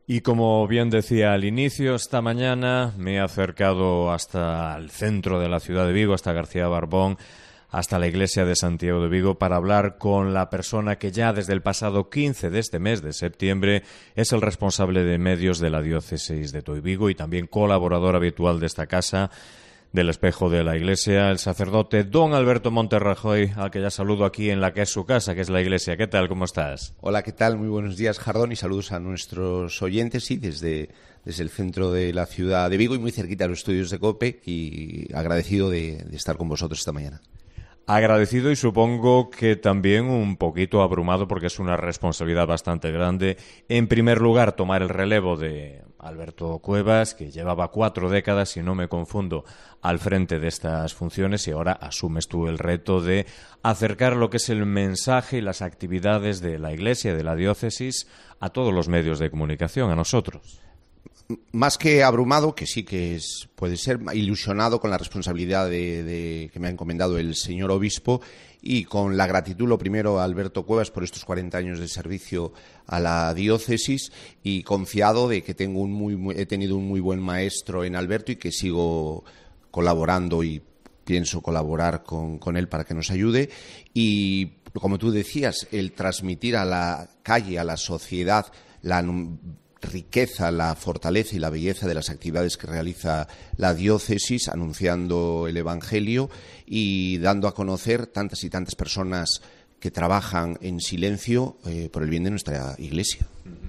Y como bien decía al inicio, esta mañana me he acercado hasta el centro de la ciudad de Vigo, hasta García Barbón, hasta la iglesia de Santiago de Vigo, para hablar con la persona que ya desde el pasado 15 de este mes de septiembre es el responsable de medios de la diócesis de Tui Vigo y también colaborador habitual de esta casa, del Espejo de la Iglesia, el sacerdote don Alberto Monterrajoy, al que ya saludo aquí en la que es su casa, que es la iglesia. ¿Qué tal? ¿Cómo estás? Hola, ¿qué tal? Muy buenos días, Jardón, y saludos a nuestros oyentes, sí, desde el centro de la ciudad de Vigo y muy cerquita a los estudios de COPE, y agradecido de estar con vosotros esta mañana. Agradecido y supongo que también un poquito abrumado porque es una responsabilidad bastante grande. En primer lugar, tomar el relevo de Alberto Cuevas, que llevaba 4 décadas, si no me confundo, al frente de estas funciones, y ahora asumes tú el reto de acercar lo que es el mensaje y las actividades de la Iglesia, de la diócesis, a todos los medios de comunicación, a nosotros. Más que abrumado, que sí que puede ser, ilusionado con la responsabilidad que me ha encomendado el señor obispo, y con la gratitud, lo primero, a Alberto Cuevas por estos 40 años de servicio a la diócesis, y confiado de que he tenido un muy buen maestro en Alberto y que sigo colaborando y pienso colaborar con él para que nos ayude. Y, como tú decías, el transmitir a la calle, a la sociedad, la riqueza, la fortaleza y la belleza de las actividades que realiza la diócesis, anunciando el Evangelio y dando a conocer tantas y tantas personas que trabajan en silencio por el bien de nuestra Iglesia.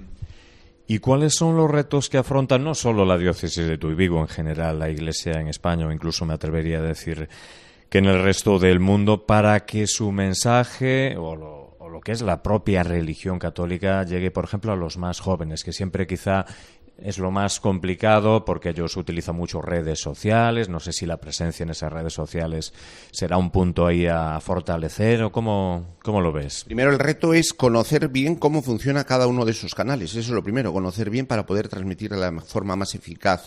¿Y cuáles son los retos que afrontan no solo la diócesis de Tui Vigo, en general la Iglesia en España, o incluso me atrevería a decir que en el resto del mundo, para que su mensaje o lo que es la propia religión católica llegue, por ejemplo, a los más jóvenes, que siempre quizá es lo más complicado porque ellos utilizan mucho redes sociales? No sé si la presencia en esas redes sociales será un punto ahí a fortalecer, o ¿cómo lo ves? Primero, el reto es conocer bien cómo funciona cada uno de esos canales. Eso es lo primero, conocer bien para poder transmitir de la forma más eficaz,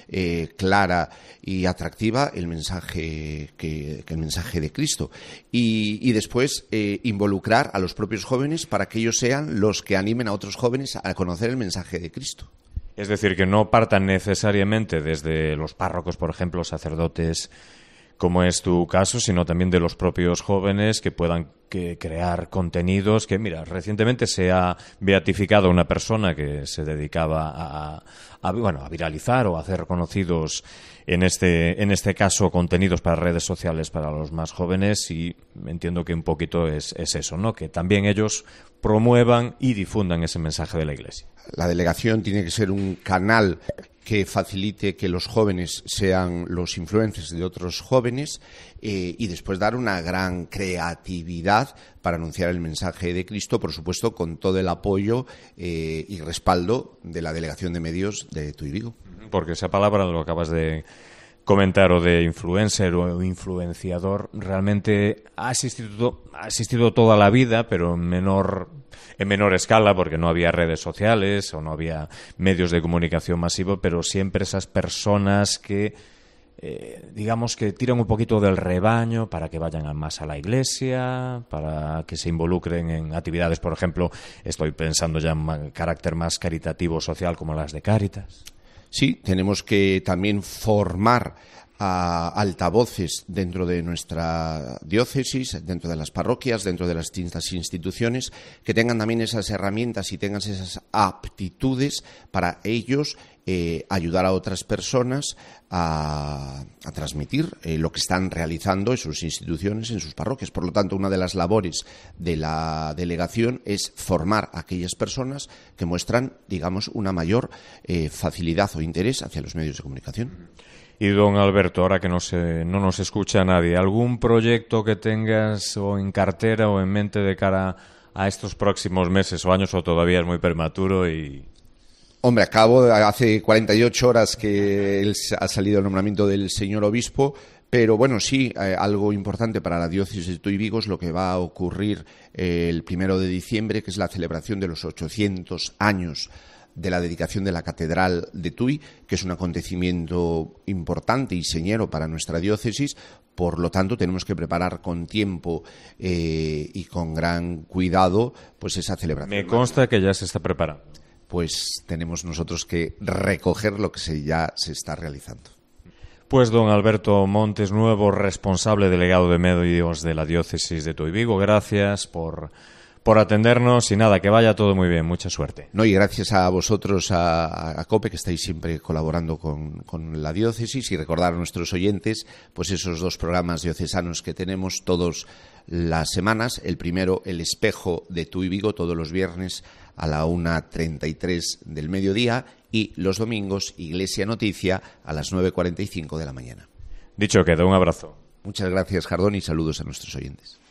clara y atractiva el mensaje el mensaje de Cristo. Y después involucrar a los propios jóvenes para que ellos sean los que animen a otros jóvenes a conocer el mensaje de Cristo. Es decir, que no partan necesariamente desde los párrocos, por ejemplo, sacerdotes, como es tu caso, sino también de los propios jóvenes que puedan crear contenidos. Que, mira, recientemente se ha beatificado una persona que se dedicaba a viralizar o a hacer conocidos, en este caso, contenidos para redes sociales para los más jóvenes, y entiendo que un poquito es eso, ¿no? Que también ellos promuevan y difundan ese mensaje de la Iglesia. La delegación tiene que ser un canal que facilite que los jóvenes sean los influencers de otros jóvenes, y después dar una gran creatividad para anunciar el mensaje de Cristo, por supuesto, con todo el apoyo y respaldo de la Delegación de Medios de Tui Vigo. Porque esa palabra, lo acabas de comentar, o de influencer o influenciador, realmente ha existido toda la vida, pero en menor escala, porque no había redes sociales o no había medios de comunicación masivo, pero siempre esas personas que, digamos, que tiran un poquito del rebaño para que vayan más a la iglesia, para que se involucren en actividades, por ejemplo, estoy pensando ya en carácter más caritativo, social, como las de Cáritas. Sí, tenemos que también formar a altavoces dentro de nuestra diócesis, dentro de las parroquias, dentro de las distintas instituciones, que tengan también esas herramientas y tengan esas aptitudes para ellos ayudar a otras personas a transmitir lo que están realizando en sus instituciones, en sus parroquias. Por lo tanto, una de las labores de la delegación es formar a aquellas personas que muestran, digamos, una mayor facilidad o interés hacia los medios de comunicación. Y don Alberto, ahora que no nos escucha nadie, ¿algún proyecto que tengas o en cartera o en mente de cara a estos próximos meses o años, o todavía es muy prematuro? Hombre, hace 48 horas que ha salido el nombramiento del señor obispo, pero bueno, sí, algo importante para la diócesis de Tui Vigo es lo que va a ocurrir el 1 de diciembre, que es la celebración de los 800 años de la dedicación de la Catedral de Tui, que es un acontecimiento importante y señero para nuestra diócesis. Por lo tanto, tenemos que preparar con tiempo y con gran cuidado pues esa celebración. Me consta que ya se está preparando. pues tenemos nosotros que recoger lo que ya se está realizando. Pues don Alberto Montes, nuevo responsable delegado de medios de la diócesis de Tui Vigo, gracias por atendernos y nada, que vaya todo muy bien, mucha suerte. No, y gracias a vosotros, a COPE, que estáis siempre colaborando con la diócesis, y recordar a nuestros oyentes pues esos 2 programas diocesanos que tenemos todas las semanas. El primero, El Espejo de Tui Vigo, todos los viernes a la 1:33 del mediodía, y los domingos Iglesia Noticia a las 9:45 de la mañana. Dicho queda, un abrazo. Muchas gracias, Jardón, y saludos a nuestros oyentes.